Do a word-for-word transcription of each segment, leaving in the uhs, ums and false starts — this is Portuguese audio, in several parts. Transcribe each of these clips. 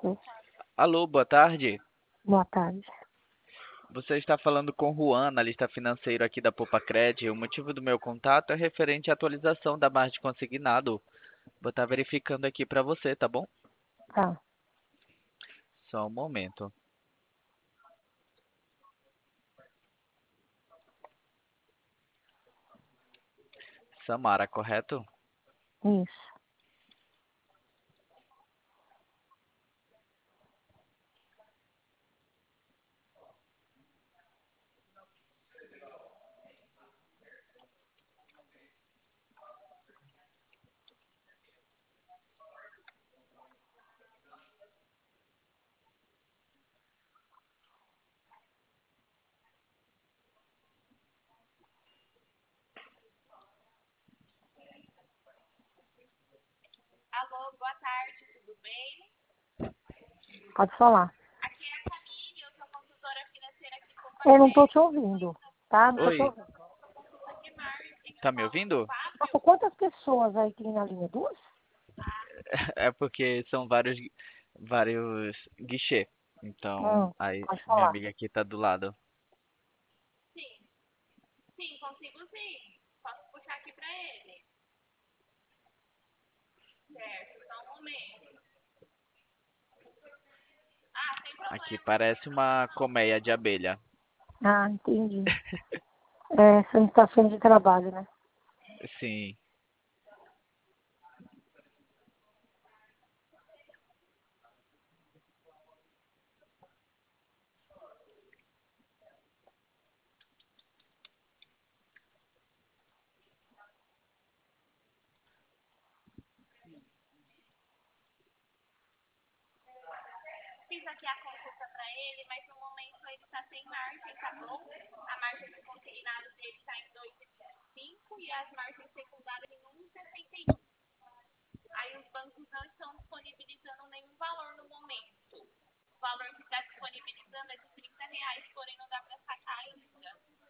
Alô, boa tarde. Boa tarde. Você está falando com Juan, analista financeiro aqui da Popacred. O motivo do meu contato é referente à atualização da margem consignado. Vou estar verificando aqui para você, tá bom? Tá. Só um momento. Samara, correto? Isso. Alô, boa tarde, tudo bem? Pode falar. Aqui é a Camille, eu sou consultora financeira aqui com Eu não tô Pacred. te ouvindo, tá? Não tô te Oi, ouvindo. Que margem? Eu tá me falo com o ouvindo? Fábio? Nossa, quantas pessoas aí tem na linha? Duas? É porque são vários, vários guichê. Então, Hum, aí pode minha falar. amiga aqui tá do lado. Sim, sim, consigo sim. Posso puxar aqui pra ele. Certo, só um momento. Ah, sem Aqui problema, não tem parece uma problema não. colmeia de abelha. Ah, entendi. É, são estações de trabalho, né? Sim. Fiz aqui a consulta pra ele, mas no momento ele tá sem margem, tá bom? A margem de consignado dele tá em dois vírgula vinte e cinco e as margens secundárias em um vírgula sessenta e um. Aí os bancos não estão disponibilizando nenhum valor no momento. O valor que está disponibilizando é de trinta reais, porém não dá para sacar ainda.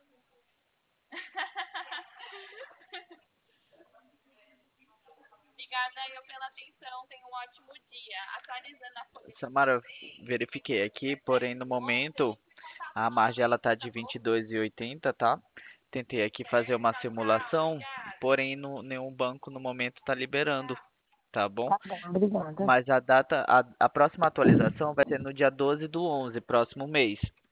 Obrigada eu pela atenção, tenha um ótimo dia. Atualizando a folha de Samara, eu vocês, verifiquei aqui, porém no dezessete do onze, momento entre em contato a margem ela novamente, tá tá de bom? vinte e dois e oitenta, tá? Tentei aqui fazer Certo, uma tchau, tchau. simulação, Obrigada. porém no, nenhum banco no momento está liberando, Tchau. tá bom? Tá bom, obrigada. Mas a data, a, a próxima atualização vai ser no dia doze do onze, próximo mês.